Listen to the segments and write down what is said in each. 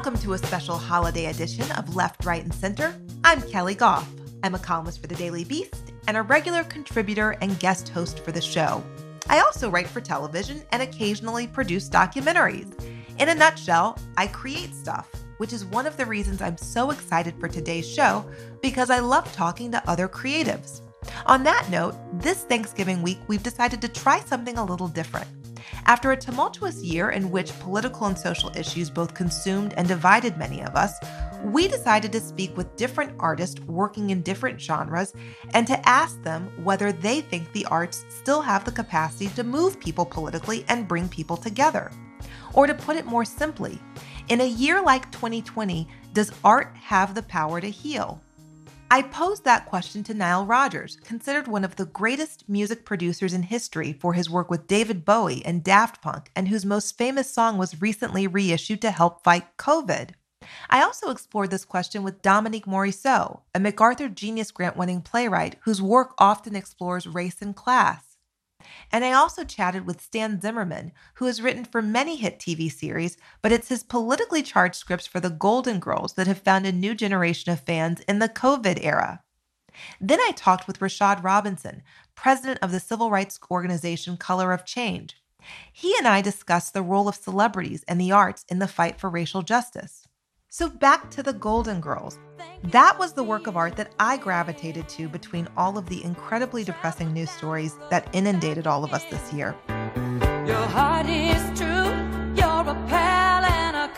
Welcome to a special holiday edition of Left, Right, and Center. I'm Kelly Goff. I'm a columnist for the Daily Beast and a regular contributor and guest host for the show. I also write for television and occasionally produce documentaries. In a nutshell, I create stuff, which is one of the reasons I'm so excited for today's show, because I love talking to other creatives. On that note, this Thanksgiving week, we've decided to try something a little different. After a tumultuous year in which political and social issues both consumed and divided many of us, we decided to speak with different artists working in different genres and to ask them whether they think the arts still have the capacity to move people politically and bring people together. Or to put it more simply, in a year like 2020, does art have the power to heal? I posed that question to Nile Rodgers, considered one of the greatest music producers in history for his work with David Bowie and Daft Punk, and whose most famous song was recently reissued to help fight COVID. I also explored this question with Dominique Morisseau, a MacArthur Genius Grant-winning playwright whose work often explores race and class. And I also chatted with Stan Zimmerman, who has written for many hit TV series, but it's his politically charged scripts for the Golden Girls that have found a new generation of fans in the COVID era. Then I talked with Rashad Robinson, president of the civil rights organization Color of Change. He and I discussed the role of celebrities and the arts in the fight for racial justice. So back to the Golden Girls. That was the work of art that I gravitated to between all of the incredibly depressing news stories that inundated all of us this year. Your heart is true, you're a pal and a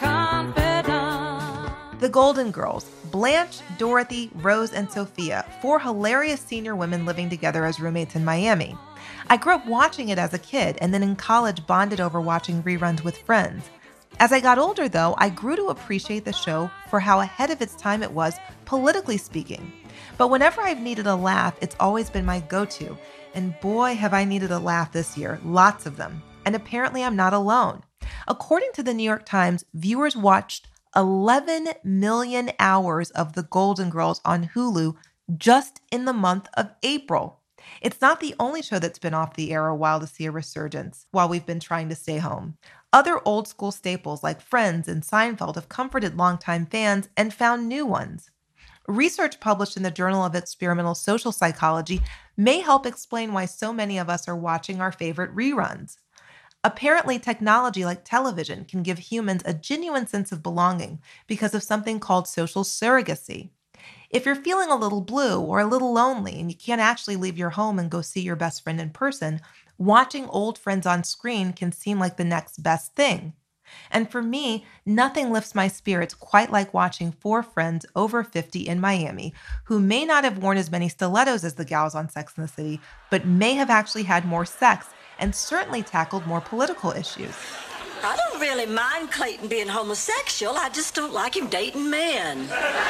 confidant. The Golden Girls, Blanche, Dorothy, Rose, and Sophia, 4 hilarious senior women living together as roommates in Miami. I grew up watching it as a kid and then in college bonded over watching reruns with friends. As I got older, though, I grew to appreciate the show for how ahead of its time it was, politically speaking. But whenever I've needed a laugh, it's always been my go-to. And boy, have I needed a laugh this year. Lots of them. And apparently I'm not alone. According to the New York Times, viewers watched 11 million hours of The Golden Girls on Hulu just in the month of April. It's not the only show that's been off the air a while to see a resurgence while we've been trying to stay home. Other old school staples like Friends and Seinfeld have comforted longtime fans and found new ones. Research published in the Journal of Experimental Social Psychology may help explain why so many of us are watching our favorite reruns. Apparently, technology like television can give humans a genuine sense of belonging because of something called social surrogacy. If you're feeling a little blue or a little lonely and you can't actually leave your home and go see your best friend in person, watching old friends on screen can seem like the next best thing. And for me, nothing lifts my spirits quite like watching 4 friends over 50 in Miami who may not have worn as many stilettos as the gals on Sex and the City, but may have actually had more sex and certainly tackled more political issues. I don't really mind Clayton being homosexual. I just don't like him dating men.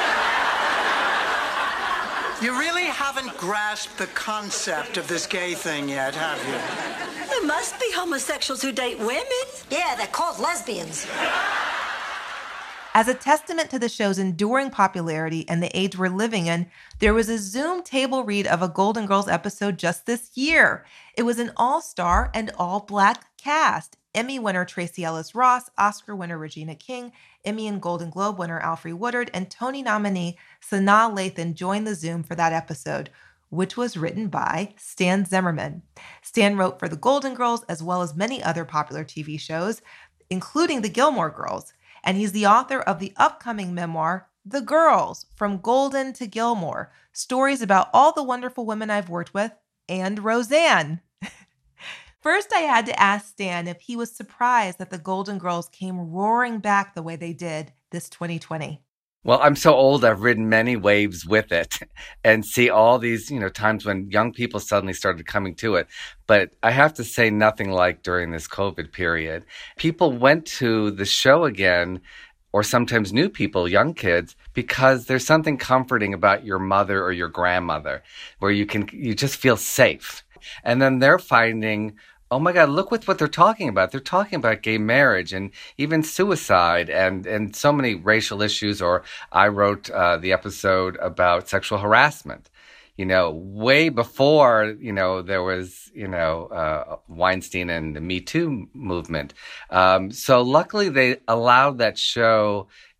You really haven't grasped the concept of this gay thing yet, have you? There must be homosexuals who date women. Yeah, they're called lesbians. As a testament to the show's enduring popularity and the age we're living in, there was a Zoom table read of a Golden Girls episode just this year. It was an all-star and all-black cast. Emmy winner Tracee Ellis Ross, Oscar winner Regina King, Emmy and Golden Globe winner Alfre Woodard, and Tony nominee Sanaa Lathan joined the Zoom for that episode, which was written by Stan Zimmerman. Stan wrote for The Golden Girls as well as many other popular TV shows, including The Gilmore Girls, and he's the author of the upcoming memoir, The Girls, From Golden to Gilmore, stories about all the wonderful women I've worked with, and Roseanne. First, I had to ask Stan if he was surprised that the Golden Girls came roaring back the way they did this 2020. Well, I'm so old, I've ridden many waves with it and see all these, times when young people suddenly started coming to it. But I have to say nothing like during this COVID period. People went to the show again, or sometimes new people, young kids, because there's something comforting about your mother or your grandmother where you just feel safe. And then they're finding, oh my God, look what they're talking about. They're talking about gay marriage and even suicide and so many racial issues. Or I wrote the episode about sexual harassment, way before, there was, Weinstein and the Me Too movement. So luckily they allowed that show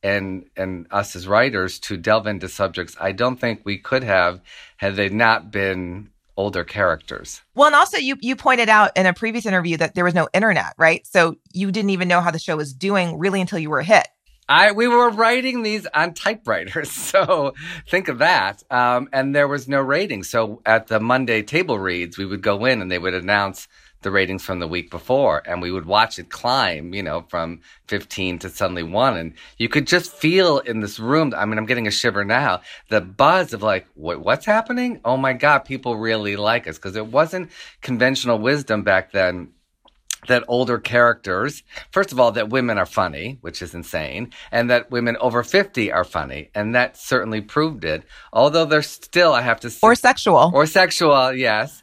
and us as writers to delve into subjects I don't think we could have had they not been older characters. Well, and also you pointed out in a previous interview that there was no internet, right? So you didn't even know how the show was doing really until you were a hit. We were writing these on typewriters, so think of that. And there was no ratings. So at the Monday table reads, we would go in and they would announce the ratings from the week before, and we would watch it climb, from 15 to suddenly 1. And you could just feel in this room, I mean, I'm getting a shiver now, the buzz of like, what's happening? Oh my God, people really like us. Because it wasn't conventional wisdom back then that older characters, first of all, that women are funny, which is insane, and that women over 50 are funny. And that certainly proved it. Although there's still, I have to say... Or sexual. Or sexual, yes.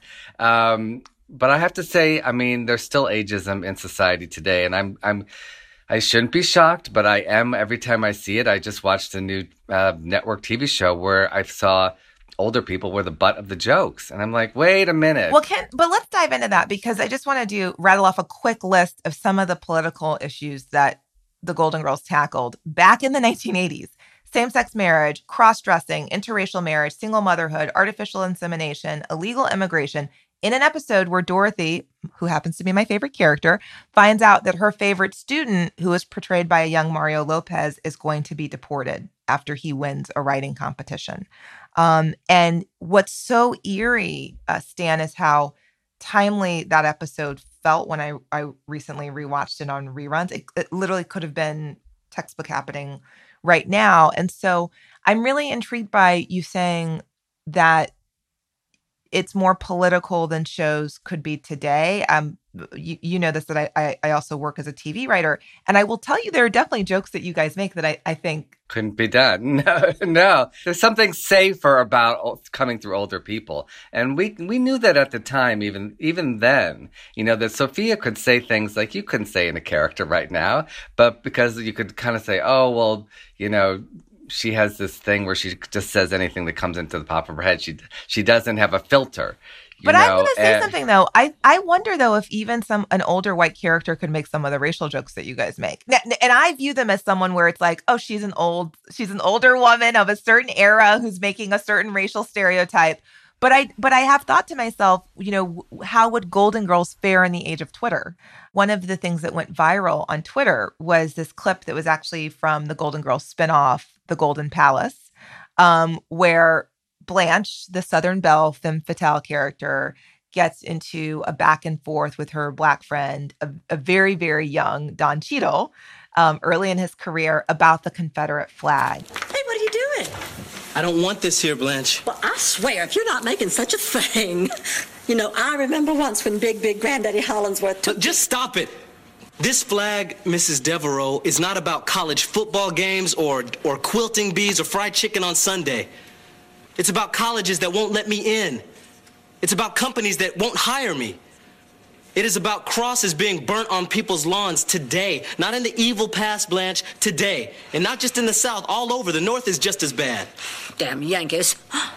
But I have to say, I mean, there's still ageism in society today. And I shouldn't be shocked, but I am every time I see it. I just watched a new network TV show where I saw older people were the butt of the jokes. And I'm like, wait a minute. Well, but let's dive into that, because I just want to rattle off a quick list of some of the political issues that the Golden Girls tackled back in the 1980s. Same-sex marriage, cross-dressing, interracial marriage, single motherhood, artificial insemination, illegal immigration, in an episode where Dorothy, who happens to be my favorite character, finds out that her favorite student, who is portrayed by a young Mario Lopez, is going to be deported after he wins a writing competition. And what's so eerie, Stan, is how timely that episode felt when I recently rewatched it on reruns. It literally could have been textbook happening right now. And so I'm really intrigued by you saying that it's more political than shows could be today. You know this, that I also work as a TV writer. And I will tell you, there are definitely jokes that you guys make that I think couldn't be done. No. There's something safer about coming through older people. And we knew that at the time, even then, that Sophia could say things like you couldn't say in a character right now, but because you could kind of say, oh, well, she has this thing where she just says anything that comes into the top of her head. She doesn't have a filter. But I'm going to say something, though. I wonder, though, if even an older white character could make some of the racial jokes that you guys make. And I view them as someone where it's like, oh, she's an older woman of a certain era who's making a certain racial stereotype. But I have thought to myself, how would Golden Girls fare in the age of Twitter? One of the things that went viral on Twitter was this clip that was actually from the Golden Girls spinoff, The Golden Palace, where Blanche, the Southern Belle femme fatale character, gets into a back and forth with her Black friend, a very, very young Don Cheadle, early in his career, about the Confederate flag. Hey, what are you doing? I don't want this here, Blanche. Well, I swear, if you're not making such a thing. I remember once when Big Granddaddy Hollingsworth took... Just stop it. This flag, Mrs. Devereaux, is not about college football games or quilting bees or fried chicken on Sunday. It's about colleges that won't let me in. It's about companies that won't hire me. It is about crosses being burnt on people's lawns today. Not in the evil past, Blanche, today. And not just in the South, all over. The North is just as bad. Damn Yankees.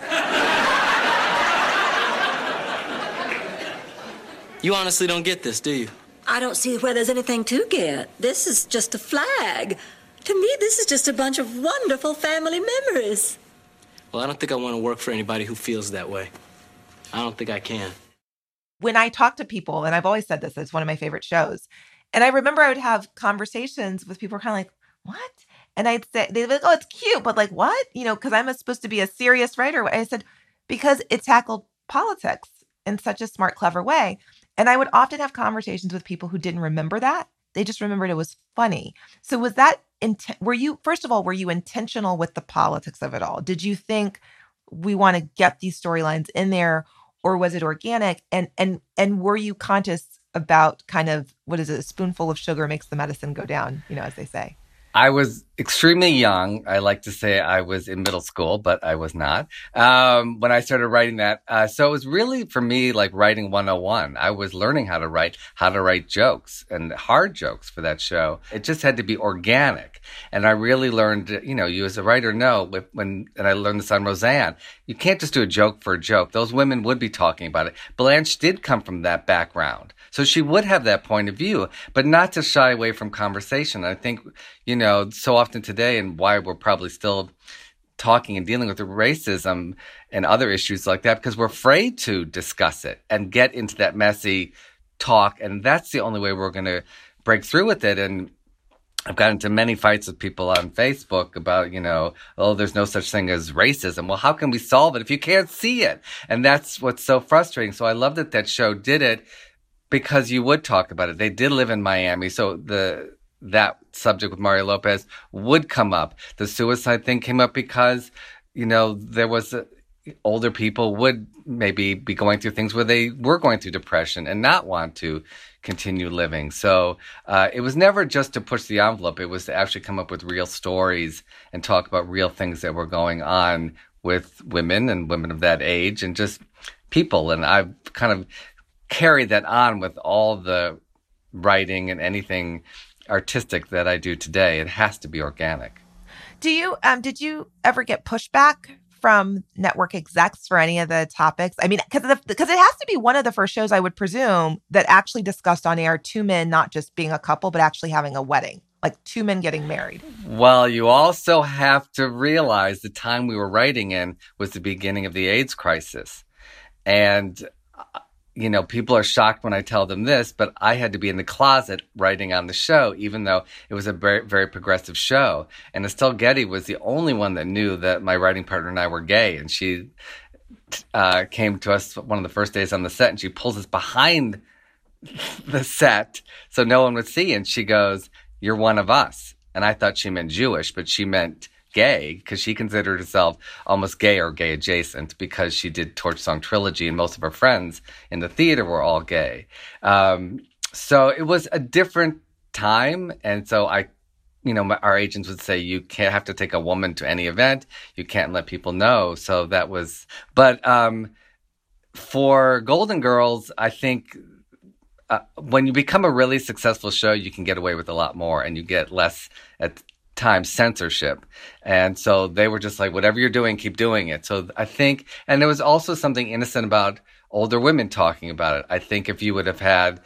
You honestly don't get this, do you? I don't see where there's anything to get. This is just a flag. To me, this is just a bunch of wonderful family memories. Well, I don't think I want to work for anybody who feels that way. I don't think I can. When I talk to people, and I've always said this, it's one of my favorite shows. And I remember I would have conversations with people who are kind of like, what? And I'd say, they'd be like, oh, it's cute, but like, what? Because I'm supposed to be a serious writer. I said, because it tackled politics in such a smart, clever way. And I would often have conversations with people who didn't remember that. They just remembered it was funny. So was that, were you intentional with the politics of it all? Did you think we want to get these storylines in there, or was it organic? And were you conscious about kind of, what is it, a spoonful of sugar makes the medicine go down, as they say? I was extremely young. I like to say I was in middle school, but I was not when I started writing that. So it was really, for me, like writing 101. I was learning how to write jokes, and hard jokes for that show. It just had to be organic. And I really learned, you as a writer know, and I learned this on Roseanne, you can't just do a joke for a joke. Those women would be talking about it. Blanche did come from that background. So she would have that point of view, but not to shy away from conversation. I think, so often today, and why we're probably still talking and dealing with the racism and other issues like that, because we're afraid to discuss it and get into that messy talk. And that's the only way we're going to break through with it. And I've gotten into many fights with people on Facebook about, there's no such thing as racism. Well, how can we solve it if you can't see it? And that's what's so frustrating. So I love that show did it, because you would talk about it. They did live in Miami. So that subject with Mario Lopez would come up. The suicide thing came up because, there was older people would maybe be going through things where they were going through depression and not want to continue living. So it was never just to push the envelope. It was to actually come up with real stories and talk about real things that were going on with women and women of that age and just people. And I've kind of carried that on with all the writing and anything artistic that I do today. It has to be organic. Did you ever get pushback from network execs for any of the topics? I mean, because it has to be one of the first shows, I would presume, that actually discussed on air two men not just being a couple, but actually having a wedding, like two men getting married. Well, you also have to realize the time we were writing in was the beginning of the AIDS crisis. And people are shocked when I tell them this, but I had to be in the closet writing on the show, even though it was a very, very progressive show. And Estelle Getty was the only one that knew that my writing partner and I were gay. And she came to us one of the first days on the set, and she pulls us behind the set so no one would see. And she goes, "You're one of us." And I thought she meant Jewish, but she meant gay, because she considered herself almost gay or gay adjacent, because she did Torch Song Trilogy and most of her friends in the theater were all gay. So it was a different time. And so our agents would say, you can't have to take a woman to any event. You can't let people know. So that was, but for Golden Girls, I think when you become a really successful show, you can get away with a lot more, and you get less at times censorship. And so they were just like, whatever you're doing, keep doing it. So I think, and there was also something innocent about older women talking about it. I think if you would have had,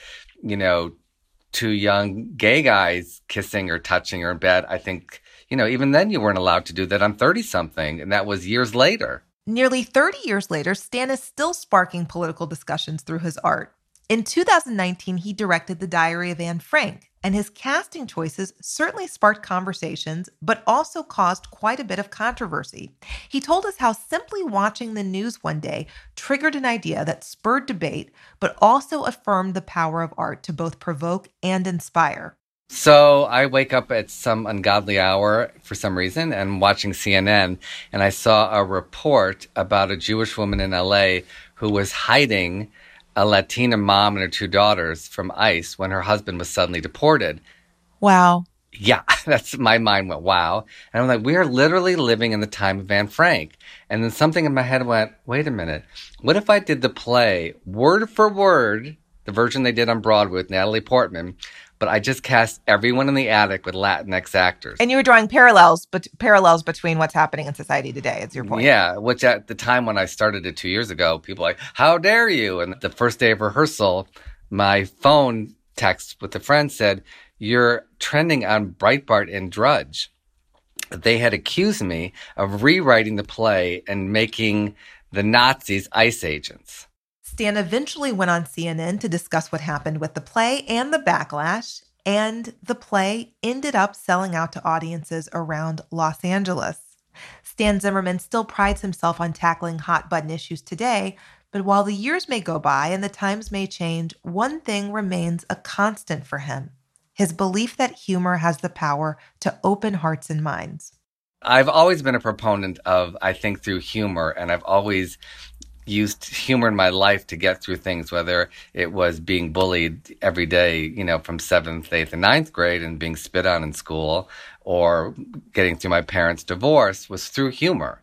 two young gay guys kissing or touching or in bed, I think, even then you weren't allowed to do that on 30-something. And that was years later. Nearly 30 years later, Stan is still sparking political discussions through his art. In 2019, he directed The Diary of Anne Frank, and his casting choices certainly sparked conversations, but also caused quite a bit of controversy. He told us how simply watching the news one day triggered an idea that spurred debate, but also affirmed the power of art to both provoke and inspire. So I wake up at some ungodly hour for some reason and watching CNN, and I saw a report about a Jewish woman in LA who was hiding a Latina mom and her two daughters from ICE when her husband was suddenly deported. Wow. Yeah, my mind went, wow. And I'm like, we are literally living in the time of Anne Frank. And then something in my head went, wait a minute. What if I did the play word for word, the version they did on Broadway with Natalie Portman, but I just cast everyone in the attic with Latinx actors. And you were drawing parallels between what's happening in society today, is your point. Yeah, which at the time when I started it 2 years ago, people were like, how dare you? And the first day of rehearsal, my phone text with a friend said, you're trending on Breitbart and Drudge. They had accused me of rewriting the play and making the Nazis ICE agents. Stan eventually went on CNN to discuss what happened with the play and the backlash, and the play ended up selling out to audiences around Los Angeles. Stan Zimmerman still prides himself on tackling hot-button issues today, but while the years may go by and the times may change, one thing remains a constant for him: his belief that humor has the power to open hearts and minds. I've always been a proponent of, I think, through humor, and I've always used humor in my life to get through things, whether it was being bullied every day, from 7th, 8th, and 9th grade and being spit on in school, or getting through my parents' divorce, was through humor.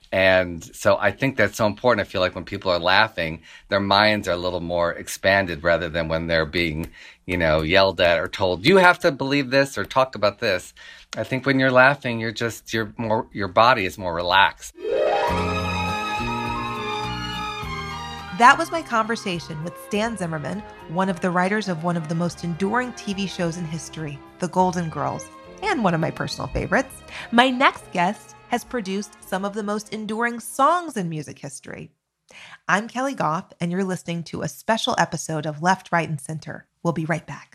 And so I think that's so important. I feel like when people are laughing, their minds are a little more expanded rather than when they're being, yelled at or told, you have to believe this or talk about this. I think when you're laughing, your body is more relaxed. That was my conversation with Stan Zimmerman, one of the writers of one of the most enduring TV shows in history, The Golden Girls, and one of my personal favorites. My next guest has produced some of the most enduring songs in music history. I'm Kelly Goff, and you're listening to a special episode of Left, Right, and Center. We'll be right back.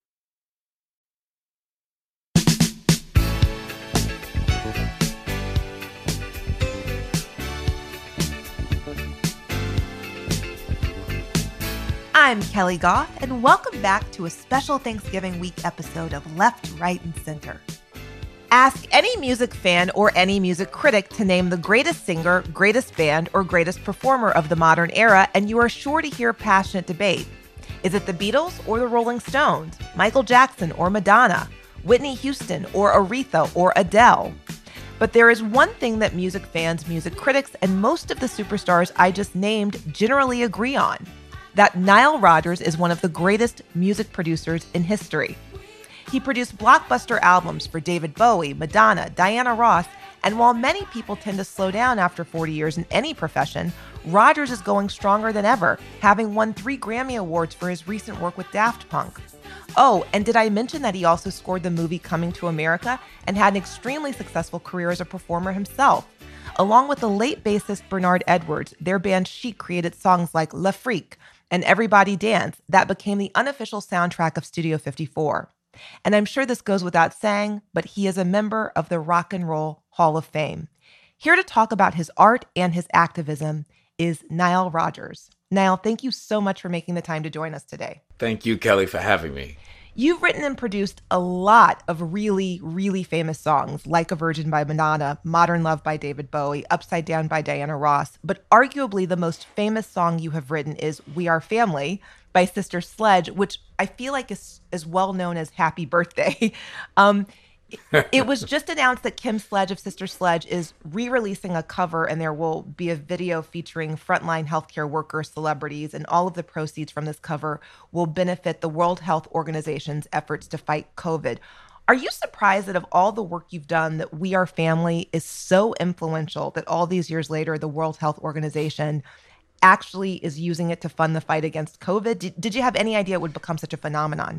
I'm Kelly Goff, and welcome back to a special Thanksgiving week episode of Left, Right, and Center. Ask any music fan or any music critic to name the greatest singer, greatest band, or greatest performer of the modern era, and you are sure to hear passionate debate. Is it the Beatles or the Rolling Stones? Michael Jackson or Madonna? Whitney Houston or Aretha or Adele? But there is one thing that music fans, music critics, and most of the superstars I just named generally agree on: that Nile Rodgers is one of the greatest music producers in history. He produced blockbuster albums for David Bowie, Madonna, Diana Ross, and while many people tend to slow down after 40 years in any profession, Rodgers is going stronger than ever, having won 3 Grammy Awards for his recent work with Daft Punk. Oh, and did I mention that he also scored the movie Coming to America and had an extremely successful career as a performer himself? Along with the late bassist Bernard Edwards, their band Chic created songs like La Freak and Everybody Dance that became the unofficial soundtrack of Studio 54. And I'm sure this goes without saying, but he is a member of the Rock and Roll Hall of Fame. Here to talk about his art and his activism is Nile Rodgers. Nile, thank you so much for making the time to join us today. Thank you, Kelly, for having me. You've written and produced a lot of really, really famous songs, Like a Virgin by Madonna, Modern Love by David Bowie, Upside Down by Diana Ross. But arguably the most famous song you have written is We Are Family by Sister Sledge, which I feel like is as well known as Happy Birthday. It was just announced that Kim Sledge of Sister Sledge is re-releasing a cover, and there will be a video featuring frontline healthcare workers, celebrities, and all of the proceeds from this cover will benefit the World Health Organization's efforts to fight COVID. Are you surprised that of all the work you've done, that We Are Family is so influential that all these years later, the World Health Organization actually is using it to fund the fight against COVID? Did you have any idea it would become such a phenomenon?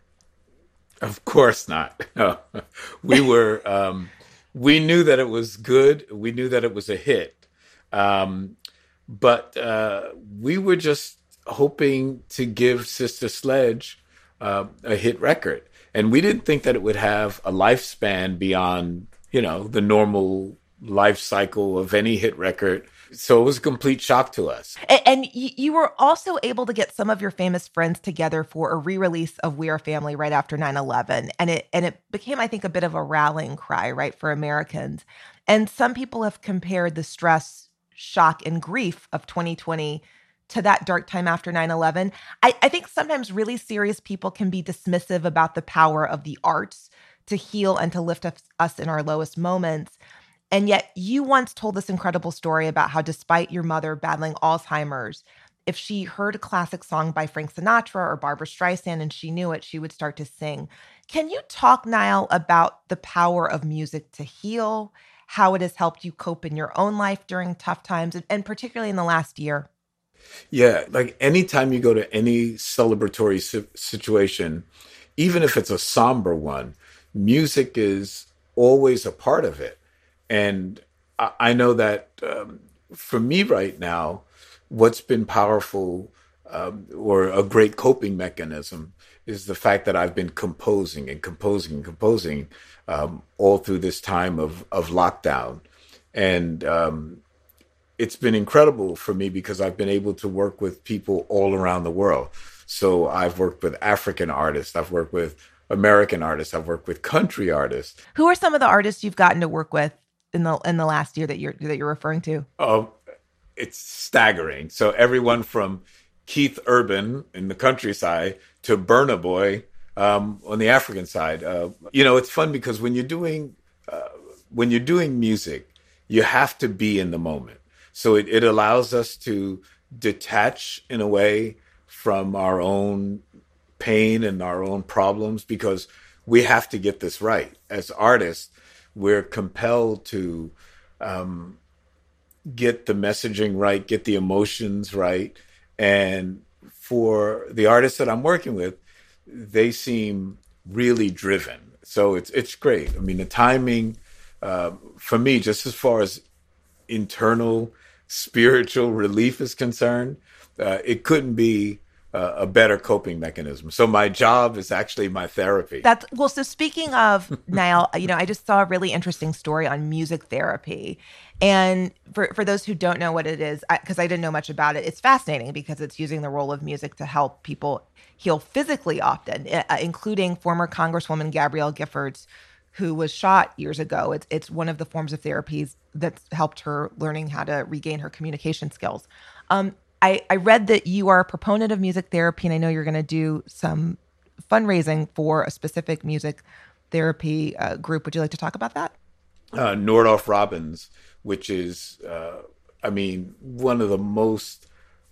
Of course not. No. We knew that it was good. We knew that it was a hit. But we were just hoping to give Sister Sledge a hit record. And we didn't think that it would have a lifespan beyond, the normal life cycle of any hit record. So it was a complete shock to us. And you were also able to get some of your famous friends together for a re-release of We Are Family right after 9/11. And it became, I think, a bit of a rallying cry, right, for Americans. And some people have compared the stress, shock, and grief of 2020 to that dark time after 9/11. I think sometimes really serious people can be dismissive about the power of the arts to heal and to lift us in our lowest moments. And yet you once told this incredible story about how despite your mother battling Alzheimer's, if she heard a classic song by Frank Sinatra or Barbra Streisand and she knew it, she would start to sing. Can you talk, Nile, about the power of music to heal, how it has helped you cope in your own life during tough times, and particularly in the last year? Yeah, like anytime you go to any celebratory situation, even if it's a somber one, music is always a part of it. And I know that for me right now, what's been powerful or a great coping mechanism is the fact that I've been composing all through this time of lockdown. And it's been incredible for me because I've been able to work with people all around the world. So I've worked with African artists, I've worked with American artists, I've worked with country artists. Who are some of the artists you've gotten to work with in the last year that you're referring to? Oh, it's staggering. So everyone from Keith Urban in the countryside to Burna Boy on the African side. It's fun because when you're doing music, you have to be in the moment. So it allows us to detach in a way from our own pain and our own problems because we have to get this right. As artists, we're compelled to get the messaging right, get the emotions right, And for the artists that I'm working with, they seem really driven. So it's great. I mean, the timing for me, just as far as internal spiritual relief is concerned, it couldn't be a better coping mechanism. So my job is actually my therapy. So speaking of, Niall, I just saw a really interesting story on music therapy. And for those who don't know what it is, because I didn't know much about it, it's fascinating because it's using the role of music to help people heal physically often, including former Congresswoman Gabrielle Giffords, who was shot years ago. It's one of the forms of therapies that's helped her learning how to regain her communication skills. I read that you are a proponent of music therapy, and I know you're going to do some fundraising for a specific music therapy group. Would you like to talk about that? Nordhoff Robbins, which is, one of the most,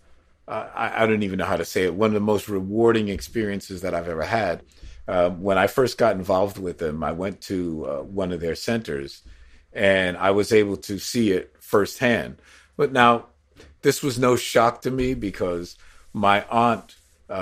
I don't even know how to say it, one of the most rewarding experiences that I've ever had. When I first got involved with them, I went to one of their centers, and I was able to see it firsthand. But now, this was no shock to me because my aunt,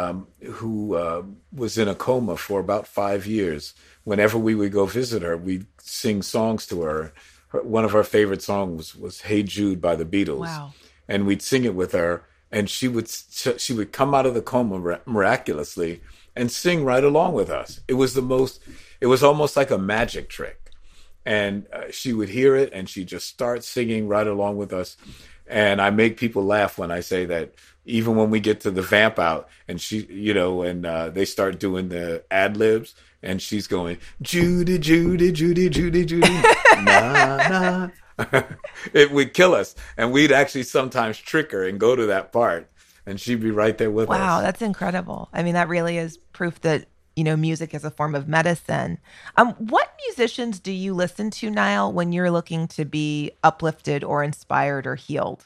who was in a coma for about 5 years, whenever we would go visit her, we'd sing songs to her. One of her favorite songs was "Hey Jude" by the Beatles. Wow. And we'd sing it with her, and she would come out of the coma miraculously and sing right along with us. It was almost like a magic trick. And she would hear it, and she'd just start singing right along with us. And I make people laugh when I say that even when we get to the vamp out and she, they start doing the ad libs and she's going, Judy, Judy, Judy, Judy, Judy, nah, nah. It would kill us. And we'd actually sometimes trick her and go to that part and she'd be right there with us. Wow, that's incredible. I mean, that really is proof that, music is a form of medicine. What musicians do you listen to, Niall, when you're looking to be uplifted or inspired or healed?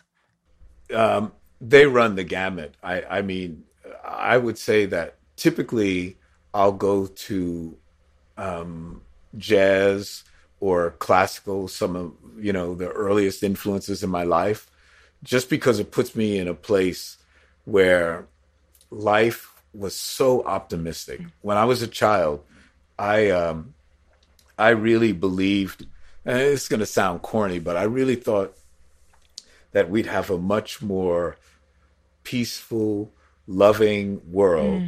They run the gamut. I would say that typically I'll go to jazz or classical, some of, the earliest influences in my life, just because it puts me in a place where life was so optimistic. When I was a child, I really believed, and it's going to sound corny, but I really thought that we'd have a much more peaceful, loving world.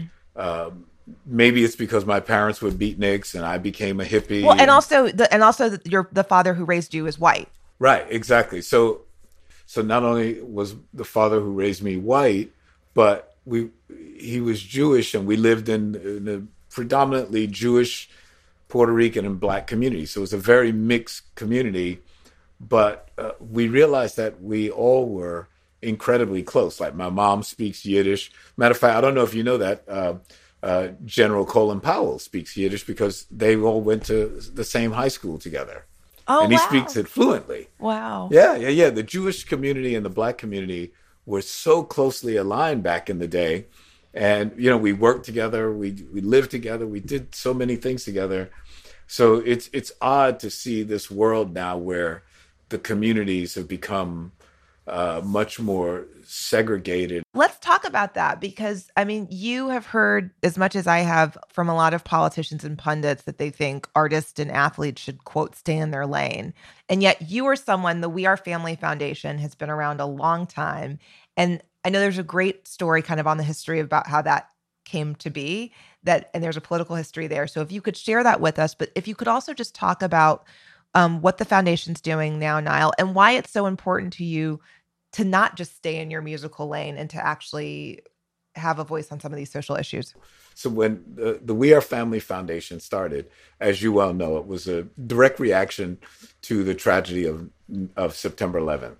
Maybe it's because my parents were beatniks and I became a hippie. Well, and also the father who raised you is white. Right, exactly. So not only was the father who raised me white, but he was Jewish, and we lived in a predominantly Jewish, Puerto Rican, and Black community. So it was a very mixed community, but we realized that we all were incredibly close. Like my mom speaks Yiddish. Matter of fact, I don't know if you know that General Colin Powell speaks Yiddish because they all went to the same high school together. Oh, and he wow. speaks it fluently. Wow. Yeah. The Jewish community and the Black community were so closely aligned back in the day. And, we worked together, we lived together, we did so many things together. So it's odd to see this world now where the communities have become much more segregated. Let's talk about that because, you have heard as much as I have from a lot of politicians and pundits that they think artists and athletes should, quote, stay in their lane. And yet you are someone, the We Are Family Foundation has been around a long time. And I know there's a great story kind of on the history about how that came to be, and there's a political history there. So if you could share that with us, but if you could also just talk about what the foundation's doing now, Niall, and why it's so important to you to not just stay in your musical lane and to actually have a voice on some of these social issues. So when the We Are Family Foundation started, as you well know, it was a direct reaction to the tragedy of September 11th.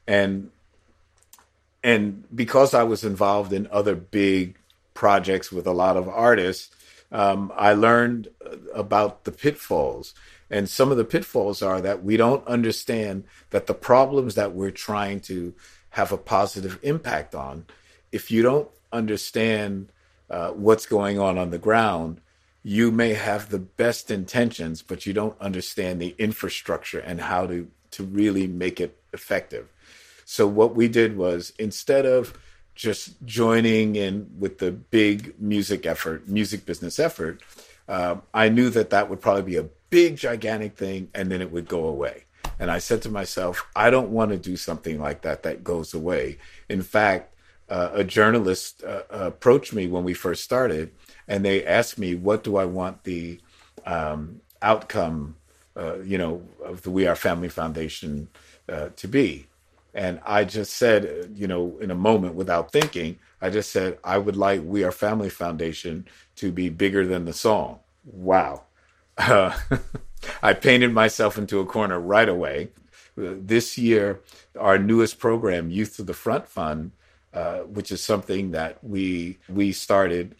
And because I was involved in other big projects with a lot of artists, I learned about the pitfalls. And some of the pitfalls are that we don't understand that the problems that we're trying to have a positive impact on, if you don't understand what's going on the ground, you may have the best intentions, but you don't understand the infrastructure and how to really make it effective. So what we did was, instead of just joining in with the big music business effort, I knew that would probably be a big, gigantic thing, and then it would go away. And I said to myself, I don't want to do something like that goes away. In fact, a journalist approached me when we first started, and they asked me, what do I want the outcome, of the We Are Family Foundation to be? And I just said, in a moment without thinking, I just said, I would like We Are Family Foundation to be bigger than the song. Wow. I painted myself into a corner right away. This year, our newest program, Youth to the Front Fund, which is something that we started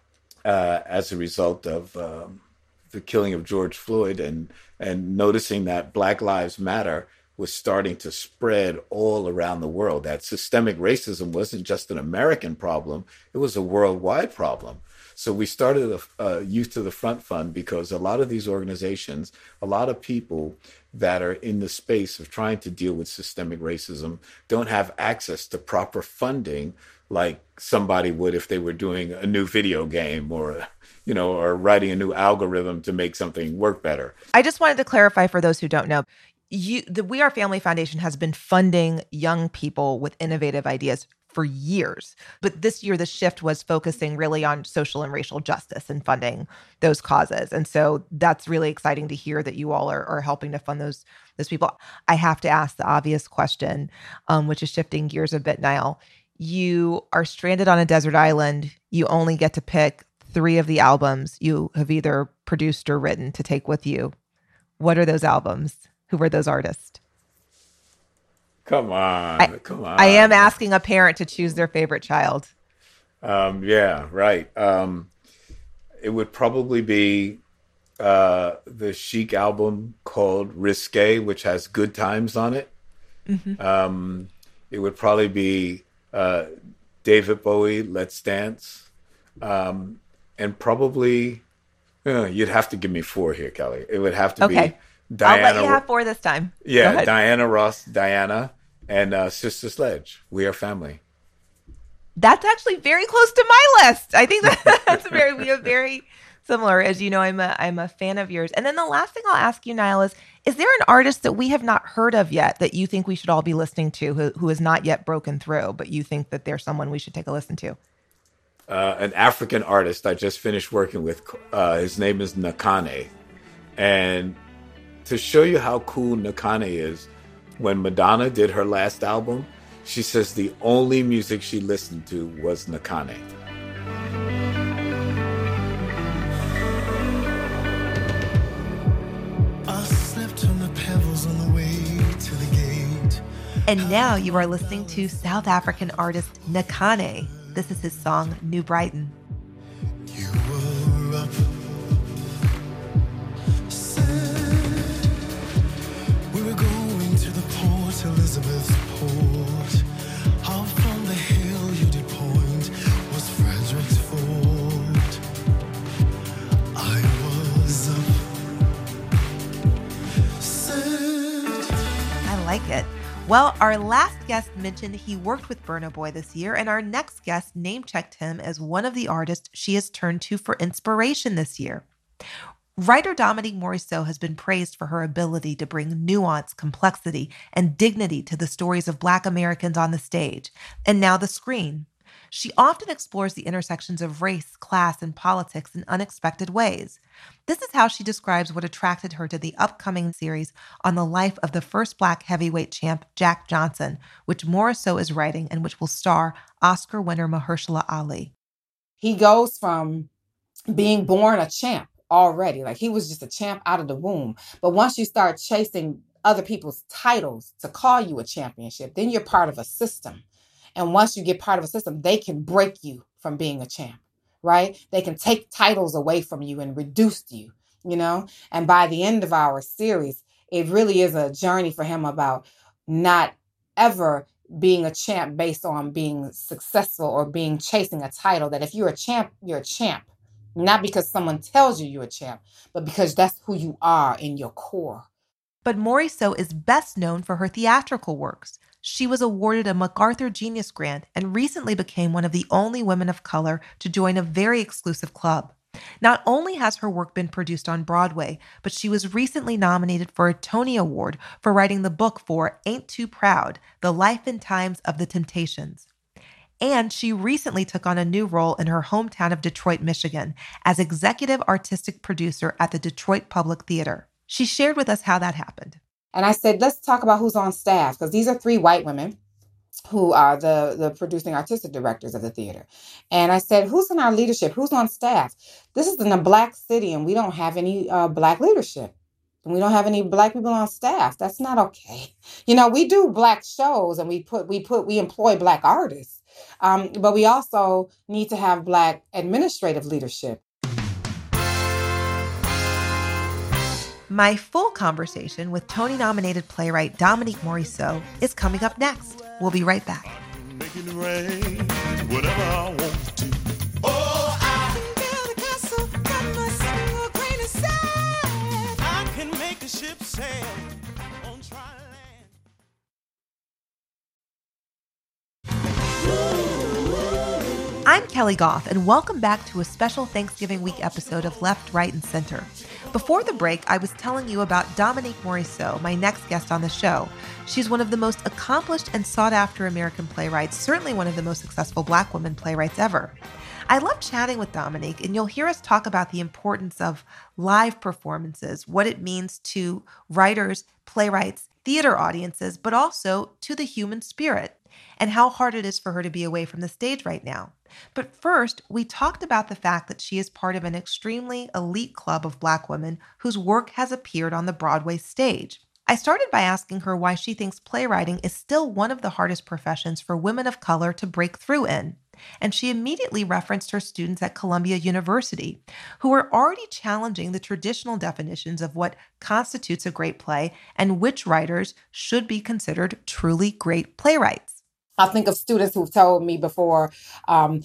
as a result of the killing of George Floyd and noticing that Black Lives Matter was starting to spread all around the world. That systemic racism wasn't just an American problem, it was a worldwide problem. So we started a Youth to the Front Fund because a lot of these organizations, a lot of people that are in the space of trying to deal with systemic racism don't have access to proper funding like somebody would if they were doing a new video game or writing a new algorithm to make something work better. I just wanted to clarify for those who don't know, the We Are Family Foundation has been funding young people with innovative ideas for years. But this year, the shift was focusing really on social and racial justice and funding those causes. And so that's really exciting to hear that you all are helping to fund those people. I have to ask the obvious question, which is shifting gears a bit, Niall. You are stranded on a desert island. You only get to pick 3 of the albums you have either produced or written to take with you. What are those albums? Who were those artists? Come on. I am asking a parent to choose their favorite child. Yeah, right. It would probably be the Chic album called Risque, which has Good Times on it. Mm-hmm. It would probably be David Bowie, Let's Dance. And probably, you'd have to give me 4 here, Kelly. It would have to be Diana. I'll let you have 4 this time. Yeah, Diana Ross, Diana, and Sister Sledge. We Are Family. That's actually very close to my list. I think we have very similar. As you know, I'm a fan of yours. And then the last thing I'll ask you, Niall, is there an artist that we have not heard of yet that you think we should all be listening to who has not yet broken through, but you think that there's someone we should take a listen to? An African artist I just finished working with. His name is Nakane. And to show you how cool Nakane is, when Madonna did her last album, she says the only music she listened to was Nakane. I slept on the pebbles on the way to the gate. And now you are listening to South African artist Nakane. This is his song, New Brighton. You were up. We were going to the Port Elizabeth port. Out from the hill you did point was Frederick's Fort. I was up. I like it. Well, our last guest mentioned he worked with Burna Boy this year, and our next guest name-checked him as one of the artists she has turned to for inspiration this year. Writer Dominique Morisseau has been praised for her ability to bring nuance, complexity, and dignity to the stories of Black Americans on the stage, and now the screen. She often explores the intersections of race, class, and politics in unexpected ways. This is how she describes what attracted her to the upcoming series on the life of the first Black heavyweight champ, Jack Johnson, which Morisseau is writing and which will star Oscar winner Mahershala Ali. He goes from being born a champ already, like he was just a champ out of the womb. But once you start chasing other people's titles to call you a championship, then you're part of a system. And once you get part of a system, they can break you from being a champ, right? They can take titles away from you and reduce you, And by the end of our series, it really is a journey for him about not ever being a champ based on being successful or chasing a title. That if you're a champ, you're a champ. Not because someone tells you you're a champ, but because that's who you are in your core. But Morisseau is best known for her theatrical works. She was awarded a MacArthur Genius Grant and recently became one of the only women of color to join a very exclusive club. Not only has her work been produced on Broadway, but she was recently nominated for a Tony Award for writing the book for Ain't Too Proud, The Life and Times of the Temptations. And she recently took on a new role in her hometown of Detroit, Michigan, as executive artistic producer at the Detroit Public Theater. She shared with us how that happened. And I said, let's talk about who's on staff, because these are 3 white women who are the producing artistic directors of the theater. And I said, who's in our leadership? Who's on staff? This is in a Black city, and we don't have any Black leadership. And we don't have any Black people on staff. That's not okay. You know, we do Black shows, and we employ Black artists. But we also need to have Black administrative leadership. My full conversation with Tony-nominated playwright Dominique Morisseau is coming up next. We'll be right back. Making it rain, whatever I want to. Oh, I can build a castle from a single grain of sand. I can make a ship sail on dry land. I'm Kelly Goff, and welcome back to a special Thanksgiving week episode of Left, Right, and Center. Before the break, I was telling you about Dominique Morisseau, my next guest on the show. She's one of the most accomplished and sought-after American playwrights, certainly one of the most successful Black women playwrights ever. I love chatting with Dominique, and you'll hear us talk about the importance of live performances, what it means to writers, playwrights, theater audiences, but also to the human spirit, and how hard it is for her to be away from the stage right now. But first, we talked about the fact that she is part of an extremely elite club of Black women whose work has appeared on the Broadway stage. I started by asking her why she thinks playwriting is still one of the hardest professions for women of color to break through in. And she immediately referenced her students at Columbia University, who are already challenging the traditional definitions of what constitutes a great play and which writers should be considered truly great playwrights. I think of students who've told me before, when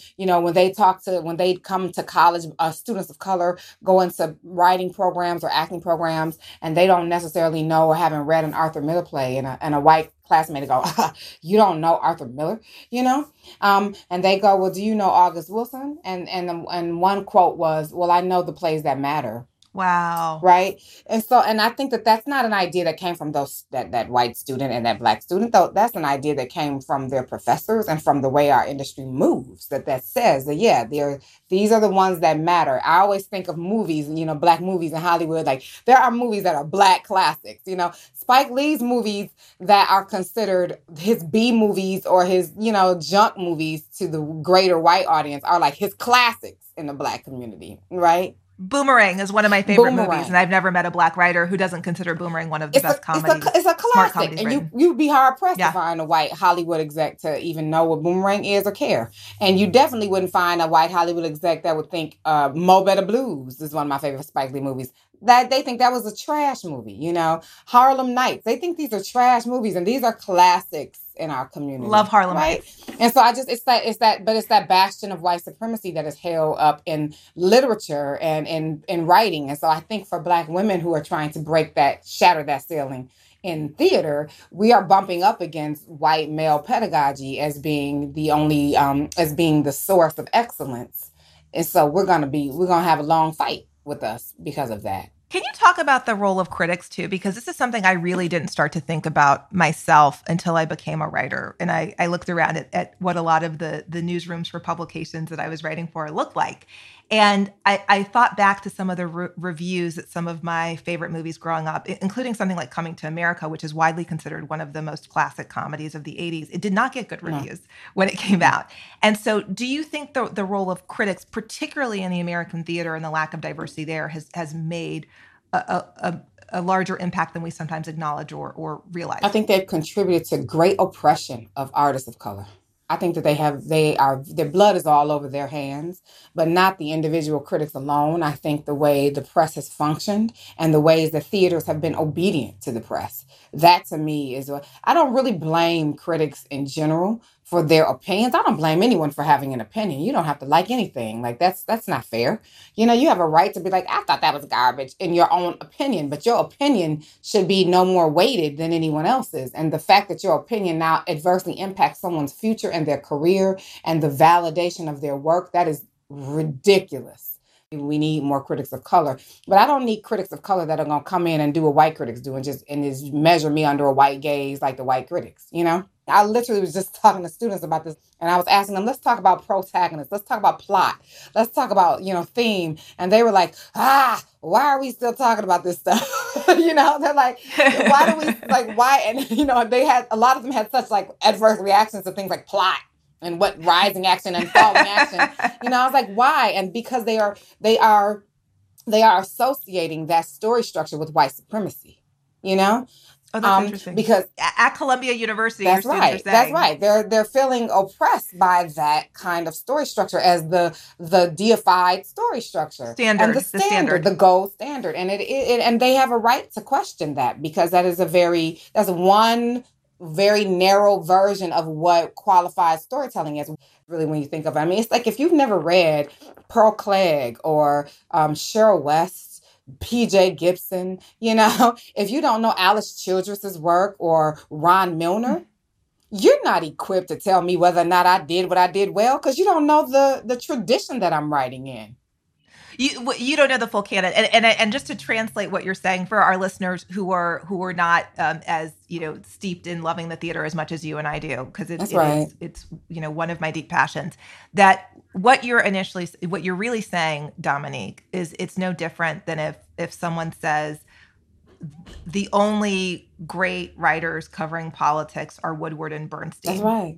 they come to college, students of color go into writing programs or acting programs, and they don't necessarily know or haven't read an Arthur Miller play, and a white classmate go, you don't know Arthur Miller, and they go, well, do you know August Wilson? And one quote was, well, I know the plays that matter. Wow. Right. And I think that that's not an idea that came from that white student and that Black student, though. That's an idea that came from their professors and from the way our industry moves, that says that, these are the ones that matter. I always think of movies, Black movies in Hollywood. Like, there are movies that are Black classics, Spike Lee's movies that are considered his B movies or his, junk movies to the greater white audience are like his classics in the Black community. Right. Boomerang is one of my favorite movies, and I've never met a Black writer who doesn't consider Boomerang one of the best comedies. It's a classic, and you'd be hard-pressed to find a white Hollywood exec to even know what Boomerang is or care. And you definitely wouldn't find a white Hollywood exec that would think Mo Better Blues is one of my favorite Spike Lee movies. That they think that was a trash movie, Harlem Nights. They think these are trash movies, and these are classics in our community. Love Harlem Nights. And so it's that bastion of white supremacy that is held up in literature and in writing. And so I think for Black women who are trying to shatter that ceiling in theater, we are bumping up against white male pedagogy as being the only, as being the source of excellence. And so we're going to have a long fight with us because of that. Can you talk about the role of critics, too? Because this is something I really didn't start to think about myself until I became a writer. And I looked around at what a lot of the newsrooms for publications that I was writing for looked like. And I thought back to some of the reviews at some of my favorite movies growing up, including something like Coming to America, which is widely considered one of the most classic comedies of the 80s. It did not get good reviews when it came out. And so do you think the role of critics, particularly in the American theater and the lack of diversity there, has made a larger impact than we sometimes acknowledge or realize? I think they've contributed to great oppression of artists of color. I think that their blood is all over their hands, but not the individual critics alone. I think the way the press has functioned and the ways that theaters have been obedient to the press. That to me is I don't really blame critics in general for their opinions. I don't blame anyone for having an opinion. You don't have to like anything. Like that's not fair. You know, you have a right to be like, I thought that was garbage in your own opinion, but your opinion should be no more weighted than anyone else's. And the fact that your opinion now adversely impacts someone's future and their career and the validation of their work, that is ridiculous. We need more critics of color, but I don't need critics of color that are going to come in and do what white critics do and just measure me under a white gaze like the white critics. You know, I literally was just talking to students about this, and I was asking them, let's talk about protagonists, let's talk about plot, let's talk about, you know, theme, and they were like, why are we still talking about this stuff? You know, they're like, why do we like why? And you know, a lot of them had such like adverse reactions to things like plot and what rising action and falling action. You know, I was like, why? And because they are associating that story structure with white supremacy, you know? Oh, that's interesting. Because at Columbia University, that's your right. students are saying, That's right. They're feeling oppressed by that kind of story structure as the deified story structure. Standard, and the standard, the gold standard. And and they have a right to question that, because that's one very narrow version of what qualifies storytelling is. Really, when you think of it, I mean, it's like if you've never read Pearl Clegg or Cheryl West, P.J. Gibson, you know, if you don't know Alice Childress's work or Ron Milner, you're not equipped to tell me whether or not I did what I did well, because you don't know the tradition that I'm writing in. You don't know the full canon, and just to translate what you're saying for our listeners who are not as, you know, steeped in loving the theater as much as you and I do, because it's you know, one of my deep passions. That what you're really saying, Dominique, is it's no different than if someone says the only great writers covering politics are Woodward and Bernstein. That's right.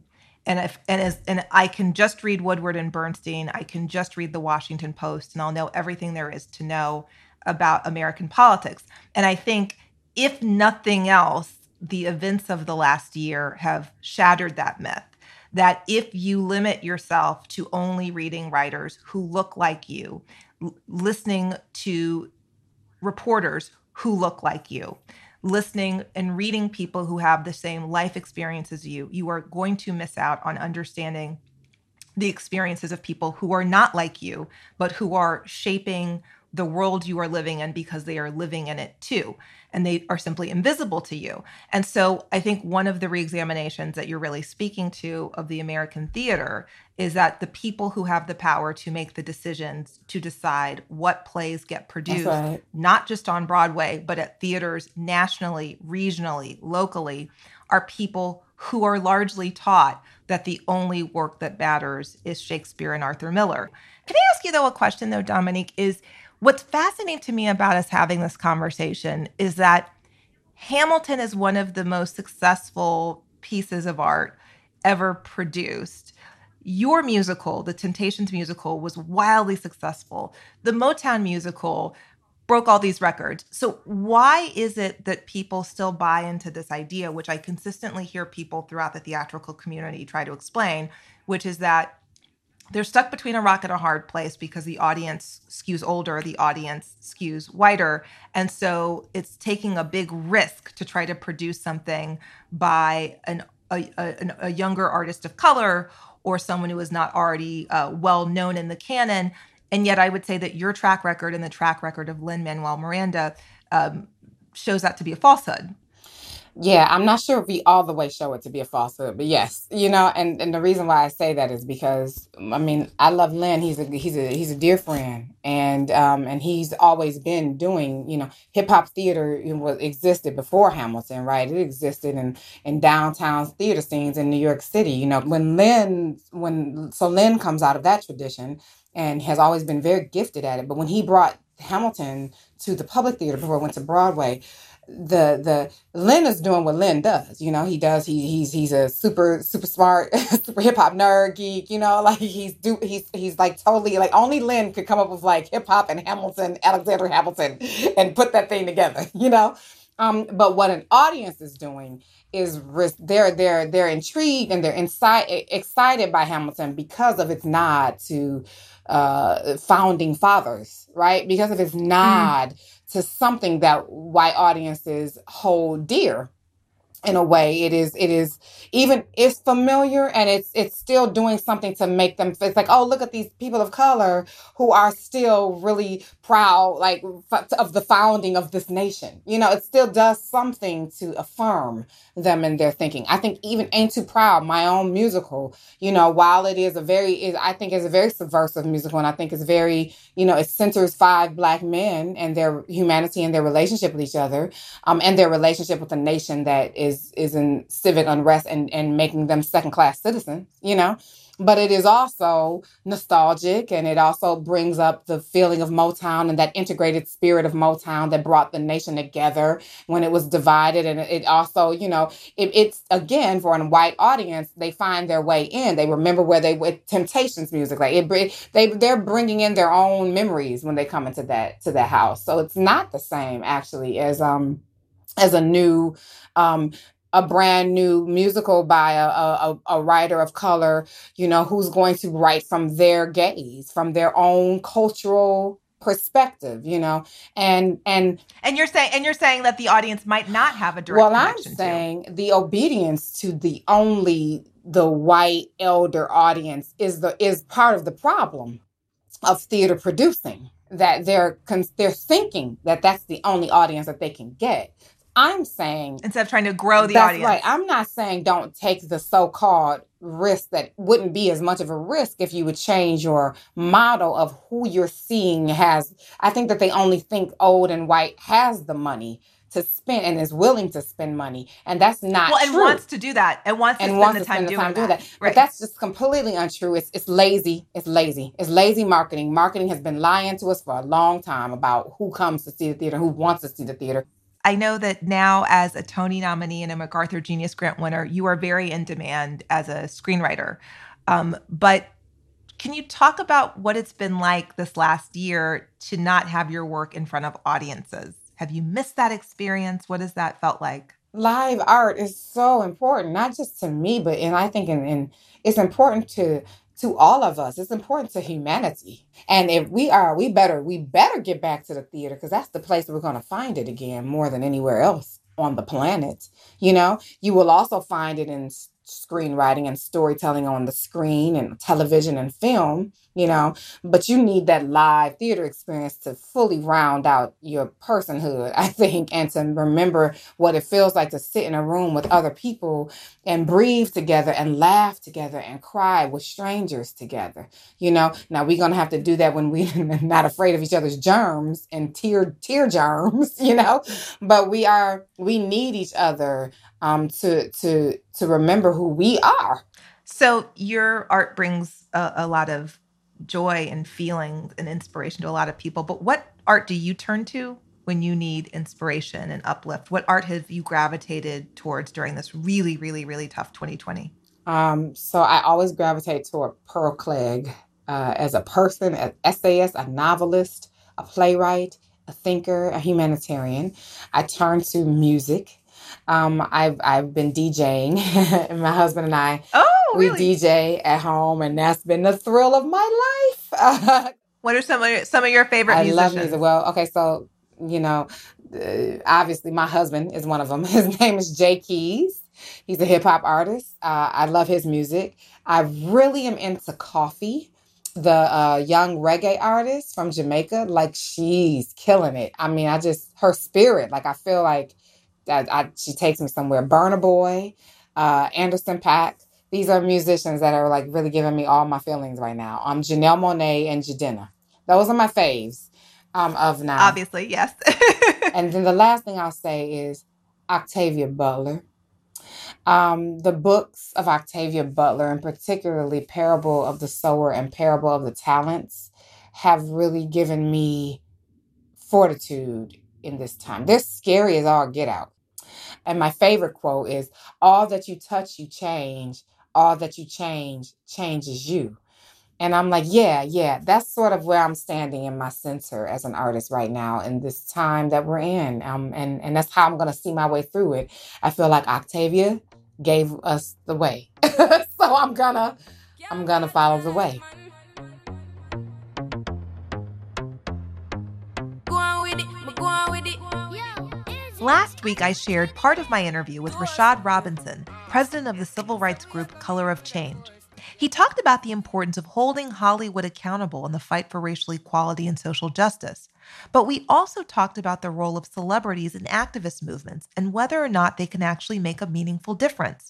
And I can just read Woodward and Bernstein. I can just read the Washington Post, and I'll know everything there is to know about American politics. And I think, if nothing else, the events of the last year have shattered that myth. That if you limit yourself to only reading writers who look like you, listening to reporters who look like you, listening and reading people who have the same life experience as you are going to miss out on understanding the experiences of people who are not like you, but who are shaping the world you are living in because they are living in it too. And they are simply invisible to you. And so I think one of the reexaminations that you're really speaking to of the American theater is that the people who have the power to make the decisions to decide what plays get produced, not just on Broadway, but at theaters nationally, regionally, locally, are people who are largely taught that the only work that matters is Shakespeare and Arthur Miller. Can I ask you, though, a question, though, Dominique, is what's fascinating to me about us having this conversation is that Hamilton is one of the most successful pieces of art ever produced. Your musical, the Temptations musical, was wildly successful. The Motown musical broke all these records. So why is it that people still buy into this idea, which I consistently hear people throughout the theatrical community try to explain, which is that they're stuck between a rock and a hard place because the audience skews older, the audience skews whiter. And so it's taking a big risk to try to produce something by a younger artist of color or someone who is not already well known in the canon. And yet I would say that your track record and the track record of Lin-Manuel Miranda shows that to be a falsehood. Yeah, I'm not sure if we all the way show it to be a falsehood, but yes, you know, and the reason why I say that is because, I mean, I love Lin. He's a dear friend, and he's always been doing, you know, hip hop theater existed before Hamilton, right? It existed in downtown theater scenes in New York City. You know, Lin comes out of that tradition and has always been very gifted at it. But when he brought Hamilton to the public theater before it went to Broadway, the Lin is doing what Lin does. You know, he's a super smart, super hip hop nerd geek, you know, like he's like totally, like only Lin could come up with like hip hop and Hamilton, Alexander Hamilton, and put that thing together, you know. But what an audience is doing is they're intrigued and they're excited by Hamilton because of its nod to founding fathers, right? Because of its nod to something that white audiences hold dear. in a way. It is even, it's familiar, and it's still doing something to make them, it's like, oh, look at these people of color who are still really proud, like, of the founding of this nation. You know, it still does something to affirm them in their thinking. I think even Ain't Too Proud, my own musical, you know, while it is I think it's a very subversive musical, and I think it's very, you know, it centers 5 Black men and their humanity and their relationship with each other, and their relationship with a nation that is in civic unrest and making them second-class citizens, you know. But it is also nostalgic, and it also brings up the feeling of Motown and that integrated spirit of Motown that brought the nation together when it was divided. And it also, you know, it's, again, for a white audience, they find their way in. They remember where they were, Temptations music, like they're bringing in their own memories when they come into that house. So it's not the same, actually, as a new, a brand new musical by a writer of color, you know, who's going to write from their gaze, from their own cultural perspective, you know, and you're saying that the audience might not have a direct connection. I'm saying the obedience to the white elder audience is part of the problem of theater producing, that they're thinking that that's the only audience that they can get. I'm saying, instead of trying to grow the that's audience. Right. I'm not saying don't take the so-called risk that wouldn't be as much of a risk if you would change your model of who you're seeing has. I think that they only think old and white has the money to spend and is willing to spend money. And that's not true. And wants to do that. And wants to spend the time doing that. Right. But that's just completely untrue. It's lazy. It's lazy. It's lazy marketing. Marketing has been lying to us for a long time about who comes to see the theater, who wants to see the theater. I know that now, as a Tony nominee and a MacArthur Genius Grant winner, you are very in demand as a screenwriter. But can you talk about what it's been like this last year to not have your work in front of audiences? Have you missed that experience? What has that felt like? Live art is so important, not just to me, but I think it's important to all of us. It's important to humanity. And if we better get back to the theater, because that's the place we're going to find it again more than anywhere else on the planet. You know, you will also find it in screenwriting and storytelling on the screen and television and film, you know, but you need that live theater experience to fully round out your personhood, I think, and to remember what it feels like to sit in a room with other people and breathe together and laugh together and cry with strangers together. You know, now we're going to have to do that when we're not afraid of each other's germs and tear germs, you know, but we need each other to remember who we are. So your art brings a lot of joy and feeling and inspiration to a lot of people. But what art do you turn to when you need inspiration and uplift? What art have you gravitated towards during this really, really, really tough 2020? So I always gravitate toward Pearl Cleage as a person, an essayist, a novelist, a playwright, a thinker, a humanitarian. I turn to music. I've been DJing, and my husband and I, we DJ at home, and that's been the thrill of my life. What are some of your favorite musicians? I love music. Well, okay, so, you know, obviously my husband is one of them. His name is Jay Keys. He's a hip hop artist. I love his music. I really am into Coffee, the young reggae artist from Jamaica. Like, she's killing it. I mean, her spirit, like, I feel like she takes me somewhere. Burna Boy, Anderson .Paak. These are musicians that are like really giving me all my feelings right now. Janelle Monáe and Jadena. Those are my faves of now. Obviously, yes. And then the last thing I'll say is Octavia Butler. The books of Octavia Butler, and particularly Parable of the Sower and Parable of the Talents, have really given me fortitude in this time. They're scary as all get out. And my favorite quote is, all that you touch, you change. All that you change, changes you. And I'm like, yeah, that's sort of where I'm standing in my center as an artist right now in this time that we're in. And that's how I'm going to see my way through it. I feel like Octavia gave us the way. So I'm gonna follow the way. Last week, I shared part of my interview with Rashad Robinson, president of the civil rights group Color of Change. He talked about the importance of holding Hollywood accountable in the fight for racial equality and social justice. But we also talked about the role of celebrities in activist movements and whether or not they can actually make a meaningful difference.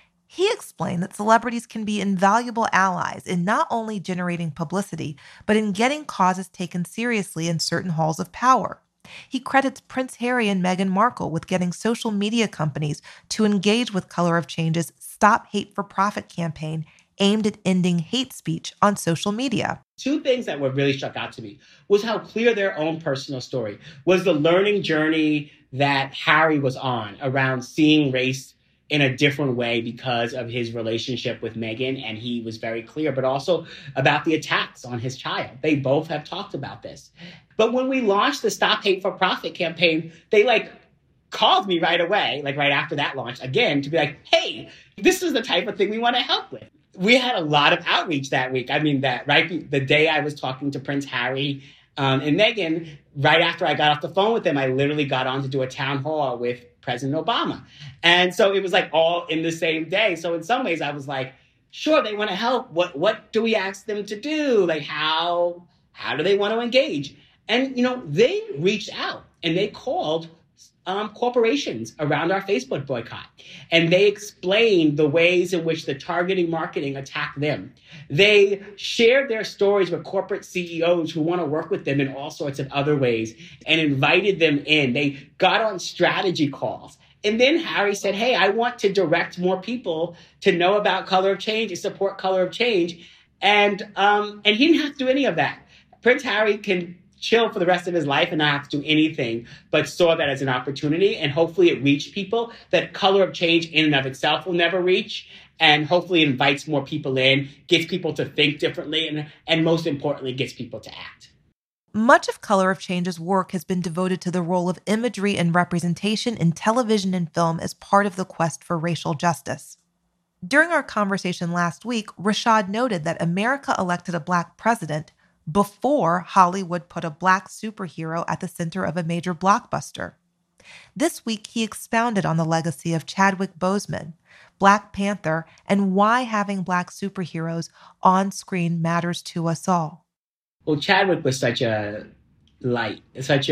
He explained that celebrities can be invaluable allies in not only generating publicity, but in getting causes taken seriously in certain halls of power. He credits Prince Harry and Meghan Markle with getting social media companies to engage with Color of Change's Stop Hate for Profit campaign aimed at ending hate speech on social media. Two things that were really struck out to me was how clear their own personal story was, the learning journey that Harry was on around seeing race in a different way because of his relationship with Meghan, and he was very clear, but also about the attacks on his child. They both have talked about this. But when we launched the Stop Hate for Profit campaign, they called me right away, right after that launch, again, to be like, hey, this is the type of thing we want to help with. We had a lot of outreach that week. I mean, the day I was talking to Prince Harry and Meghan, right after I got off the phone with them, I literally got on to do a town hall with President Obama. And so it was all in the same day. So in some ways I was like, sure, they want to help. What do we ask them to do? How do they want to engage? And, they reached out and they called corporations around our Facebook boycott. And they explained the ways in which the targeting marketing attacked them. They shared their stories with corporate CEOs who want to work with them in all sorts of other ways and invited them in. They got on strategy calls. And then Harry said, hey, I want to direct more people to know about Color of Change and support Color of Change. And he didn't have to do any of that. Prince Harry can chill for the rest of his life and not have to do anything, but saw that as an opportunity. And hopefully it reached people that Color of Change in and of itself will never reach. And hopefully invites more people in, gets people to think differently, and most importantly, gets people to act. Much of Color of Change's work has been devoted to the role of imagery and representation in television and film as part of the quest for racial justice. During our conversation last week, Rashad noted that America elected a Black president before Hollywood put a Black superhero at the center of a major blockbuster. This week, he expounded on the legacy of Chadwick Boseman, Black Panther, and why having Black superheroes on screen matters to us all. Well, Chadwick was such a light, such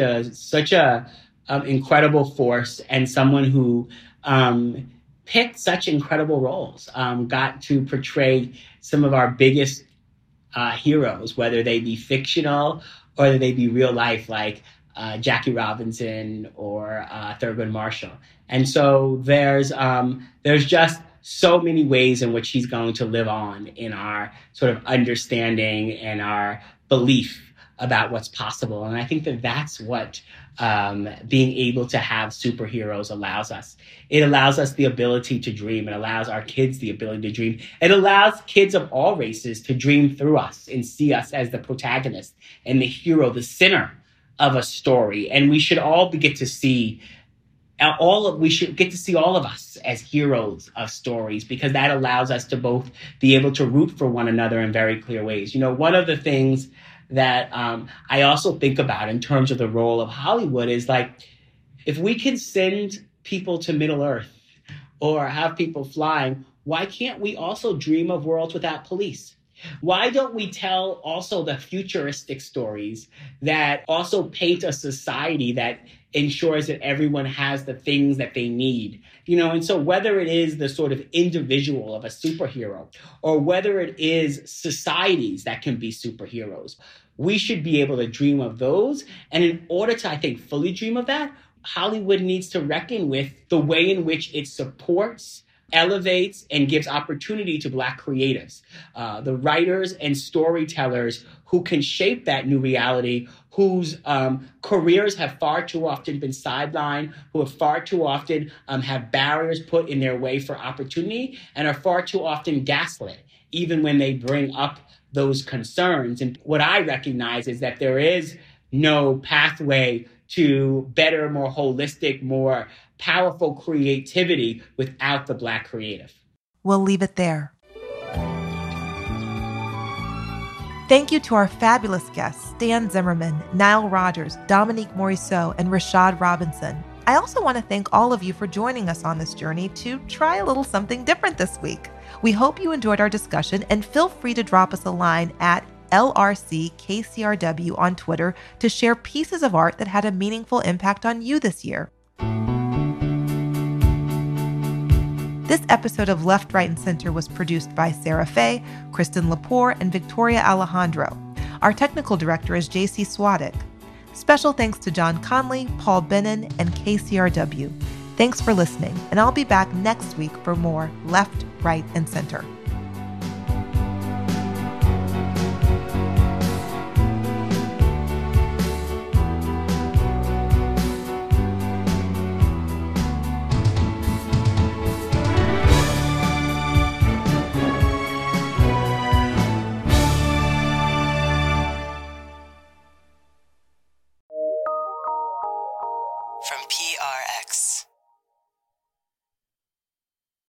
a incredible force, and someone who picked such incredible roles, got to portray some of our biggest heroes, whether they be fictional or whether they be real life, like Jackie Robinson or Thurgood Marshall. And so there's just so many ways in which he's going to live on in our sort of understanding and our belief about what's possible. And I think that that's what being able to have superheroes allows us. It allows us the ability to dream. It allows our kids the ability to dream. It allows kids of all races to dream through us and see us as the protagonist and the hero, the center of a story. And we should all get to see all of us as heroes of stories, because that allows us to both be able to root for one another in very clear ways. One of the things that I also think about in terms of the role of Hollywood is if we can send people to Middle Earth or have people flying, why can't we also dream of worlds without police? Why don't we tell also the futuristic stories that also paint a society that ensures that everyone has the things that they need? And so whether it is the sort of individual of a superhero or whether it is societies that can be superheroes, we should be able to dream of those. And in order to, I think, fully dream of that, Hollywood needs to reckon with the way in which it supports, elevates, and gives opportunity to Black creatives, the writers and storytellers who can shape that new reality, whose careers have far too often been sidelined, who have far too often have barriers put in their way for opportunity, and are far too often gaslit, even when they bring up those concerns. And what I recognize is that there is no pathway to better, more holistic, more powerful creativity without the Black creative. We'll leave it there. Thank you to our fabulous guests, Stan Zimmerman, Nile Rodgers, Dominique Morisseau, and Rashad Robinson. I also want to thank all of you for joining us on this journey to try a little something different this week. We hope you enjoyed our discussion, and feel free to drop us a line at LRCKCRW on Twitter to share pieces of art that had a meaningful impact on you this year. This episode of Left, Right, and Center was produced by Sarah Fay, Kristen Lepore, and Victoria Alejandro. Our technical director is JC Swadek. Special thanks to John Conley, Paul Bennon, and KCRW. Thanks for listening, and I'll be back next week for more Left, Right, and Center.